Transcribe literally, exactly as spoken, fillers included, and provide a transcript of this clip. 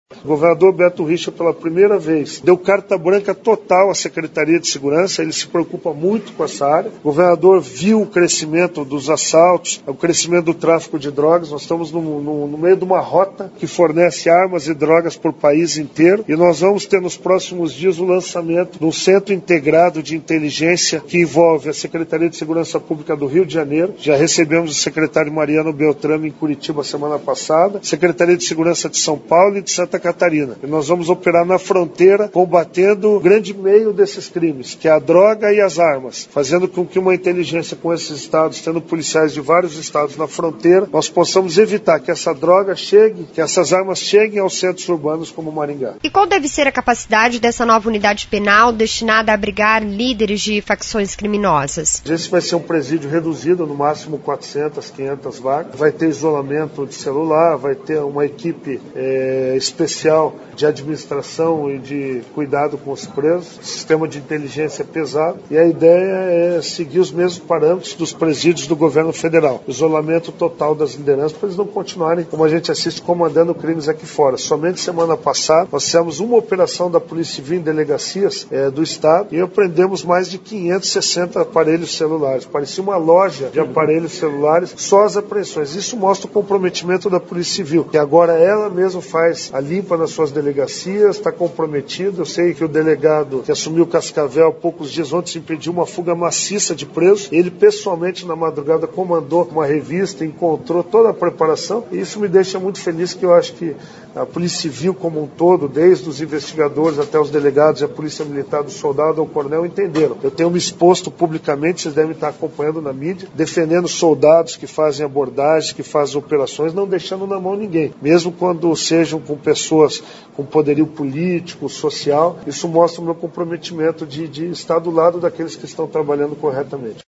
O governador Beto Richa, pela primeira vez, deu carta branca total à Secretaria de Segurança, ele se preocupa muito com essa área. O governador viu o crescimento dos assaltos, o crescimento do tráfico de drogas. Nós estamos no, no, no meio de uma rota que fornece armas e drogas para o país inteiro, e nós vamos ter nos próximos dias o lançamento de um centro integrado de inteligência que envolve a Secretaria de Segurança Pública do Rio de Janeiro. Já recebemos o secretário Mariano Beltrame em Curitiba semana passada, Secretaria de Segurança de São Paulo e de Santa Catarina. E nós vamos operar na fronteira, combatendo o grande meio desses crimes, que é a droga e as armas, fazendo com que uma inteligência com esses estados, tendo policiais de vários estados na fronteira, nós possamos evitar que essa droga chegue, que essas armas cheguem aos centros urbanos como Maringá. E qual deve ser a capacidade dessa nova unidade penal destinada a abrigar líderes de facções criminosas? Esse vai ser um presídio reduzido, no máximo quatrocentas, quinhentas vagas. Vai ter isolamento de celular, vai ter uma equipe é, especial de administração e de cuidado com os presos, sistema de inteligência pesado, e a ideia é seguir os mesmos parâmetros dos presídios do governo federal. Isolamento total das lideranças, para eles não continuarem, como a gente assiste, comandando crimes aqui fora. Somente semana passada, nós fizemos uma operação da Polícia Civil em delegacias é, do Estado e apreendemos mais de quinhentos e sessenta aparelhos celulares. Parecia uma loja de aparelhos celulares, só as apreensões. Isso mostra o comprometimento da Polícia Civil, que agora ela mesma faz a limpa nas suas delegacias, está comprometido. Eu sei que o delegado que assumiu Cascavel há poucos dias ontem impediu uma fuga maciça de presos. Ele pessoalmente na madrugada comandou uma revista, encontrou toda a preparação, e isso me deixa muito feliz, que eu acho que a Polícia Civil como um todo, desde os investigadores até os delegados e a Polícia Militar, do soldado ao coronel, entenderam. Eu tenho me exposto publicamente, vocês devem estar acompanhando na mídia, defendendo soldados que fazem abordagens, que fazem operações, não deixando na mão ninguém, mesmo quando sejam com pessoas com poderio político, social. Isso mostra o meu comprometimento de, de estar do lado daqueles que estão trabalhando corretamente.